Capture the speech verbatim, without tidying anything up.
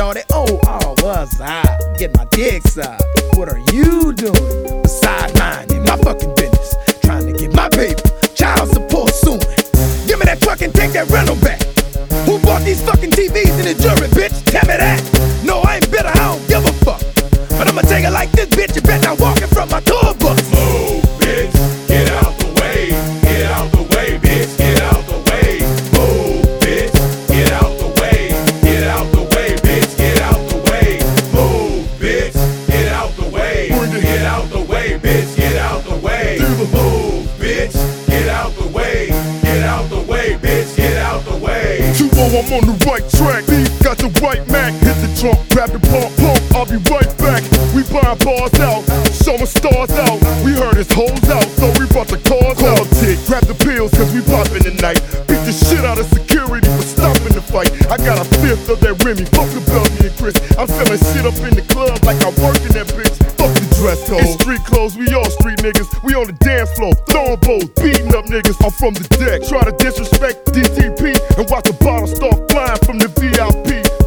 shorty? Oh, oh, what's up? Get my dick sucked. What are you doing? Besides minding my fucking business. Trying to get my paper. Child support soon. Give me that truck and take that rental back. Who bought these fucking T Vs in the jury, bitch? Tell me that. No, I ain't bitter, I don't give a fuck. But I'ma take it like this, bitch. You better not walking from my tour bus. Move, bitch. Get out the way. Get out the way, bitch. Get out the way. Move, bitch. Get out the way. Get out the way, bitch. Get out the way. Move, bitch. Get out the way. Get out the way, bitch. Get out the way. Move, bitch. Get out the way. Get out the way, bitch. Get out the way. two oh, I'm on the right track. B got the white Mac. Hit the trunk, grab the pump, pump. I'll be right back. We buying bars out, showing stars out. We heard his hoes out, so we brought the cars out. Tick, grab the pills, cause we poppin' tonight. Beat the shit out of security for stopping the fight. I got a fifth of that Remy, fuck the Belgian and Chris. I'm selling shit up in the club like I work in that bitch. Fuck the dress code. It's street clothes, we all street niggas. We on the dance floor, throwing bows, beating up niggas. I'm from the deck, try to disrespect D T P and watch the bottle start flying from the V I P.